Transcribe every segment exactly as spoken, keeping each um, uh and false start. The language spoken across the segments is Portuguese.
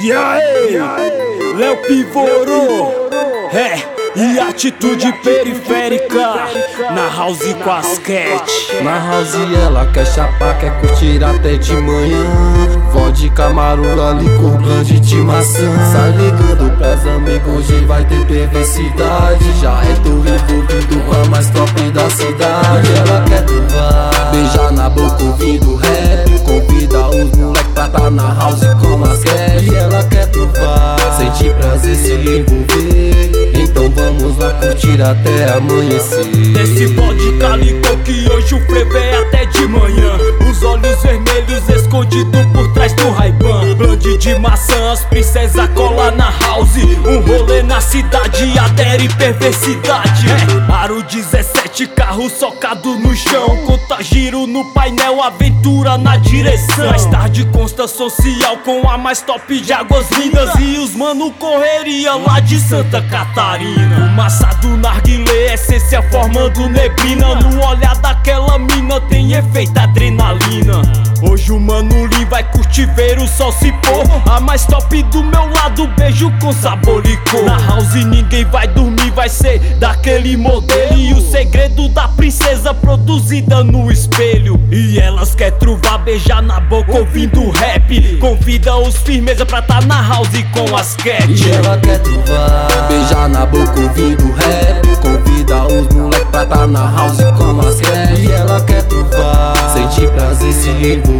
E aí, Léo Pivorô, é, e atitude periférica, na house com as cat. Na house ela quer chapar, quer curtir até de manhã. Vodka, marula, licor, blonde de maçã. Sai ligando pras amigos, hoje vai ter perversidade. Já é tô envolvido com a mais top da cidade. Ela quer trovar, beijar na boca ouvindo rap. Convida os moleque pra tá na house com as cat. E ela quer trovar, sentir prazer, se envolver. Então vamos lá curtir até amanhecer. Desce vodka, licor que hoje o frevo é até de manhã. Os olhos vermelhos escondidos por trás do Ray-Ban. Blonde de maçã, as princesas cola na house. Um rolê na cidade, adere perversidade. É, aro dezessete, carro socado no chão. Conta giro no painel, aventura na direção. Mais tarde consta social com a mais top de Águas Lindas. E os mano correria lá de Santa Catarina. Fumaça do narguilé, essência formando neblina. No olhar daquela mina tem efeito adrenalina. Hoje o Mano Lim vai curtir ver o sol se pôr. A mais top do meu lado, beijo com sabor licor. Na house ninguém vai dormir, vai ser daquele modelo. E o segredo da princesa produzida no espelho. E elas quer truvar, beijar na boca ouvindo rap. Convida os firmeza pra tá na house com as cat. E ela quer truvar, beijar na boca ouvindo rap. Convida os moleque pra tá na house com as cat. E ela quer truvar, sentir prazer, se envolver.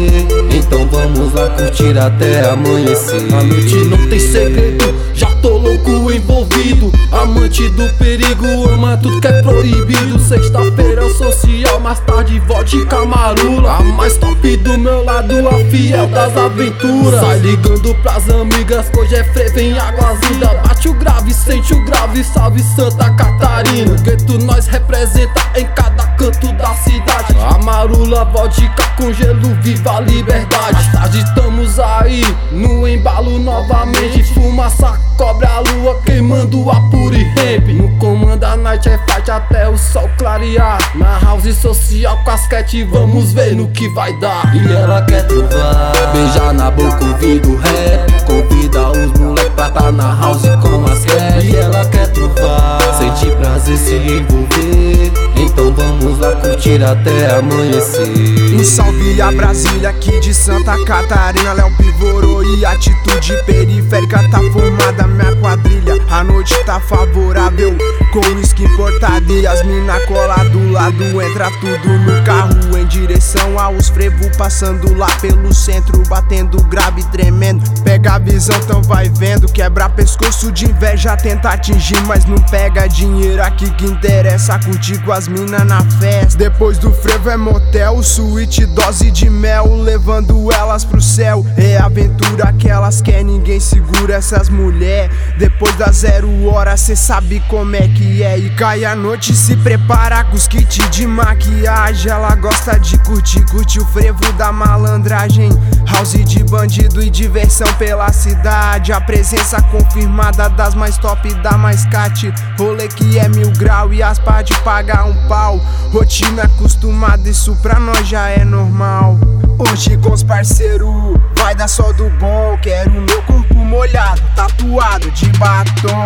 Então vamos lá curtir até amanhecer. A noite não tem segredo, já tô louco envolvido. Amante do perigo, ama tudo que é proibido. Sexta-feira social, mais tarde vodka, marula. A mais top do meu lado, a fiel das aventuras. Sai ligando pras amigas, que hoje é frevo em Águas Lindas. Bate o grave, sente o grave, salve Santa Catarina. O gueto nós representa em cada canto da cidade. A marula, vodka com gelo, viva a liberdade. Mais tarde estamos aí, no embalo novamente. Fumaça, cobre a lua, queimando a puri ramp. No comando a night é fight até o sol clarear. Na house social com as cat, vamos ver no que vai dar. E ela quer trovar, beijar na boca ouvindo rap. Convida os moleque pra tá na house com as cat. E ela quer trovar, sentir prazer, se envolver. Então vamos lá curtir até amanhecer. Um salve a Brasília aqui de Santa Catarina. Léo Pivorô e atitude periférica tá formada minha quadrilha. A noite tá favorável com uísque importado e as mina cola do lado. Entra tudo no carro em direção aos frevo, passando lá pelo centro, batendo grave, tremendo. Pega a visão, então vai vendo. Quebra pescoço de inveja, tenta atingir, mas não pega dinheiro. Aqui que interessa curtir com as mina na festa. Depois do frevo é motel, suíte, dose de mel, levando elas pro céu. É aventura que elas querem, ninguém segura essas mulher. Depois da zero hora cê sabe como é que é. E cai a noite, se prepara com os kits de maquiagem. Ela gosta de curtir, curte o frevo da malandragem. House de bandido e diversão pela cidade. A presença confirmada das mais top da mais cat. Rolê que é mil grau e as pá de pagar um pau. Rotina acostumada, isso pra nós já é normal. Hoje com os parceiros vai dar só do bom. Quero meu corpo molhado, tatuado de batom.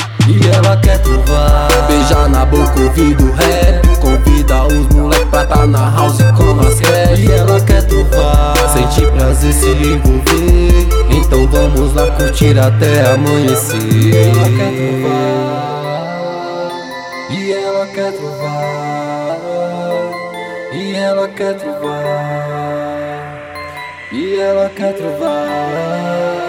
E ela quer trovar, beijar na boca ouvindo rap. Convida os moleque pra tá na house com as cat. E ela quer trovar, sentir prazer, se envolver. Então vamos lá curtir até amanhecer. E ela quer trovar, e ela quer trovar, e ela quer trovar, e ela quer trovar.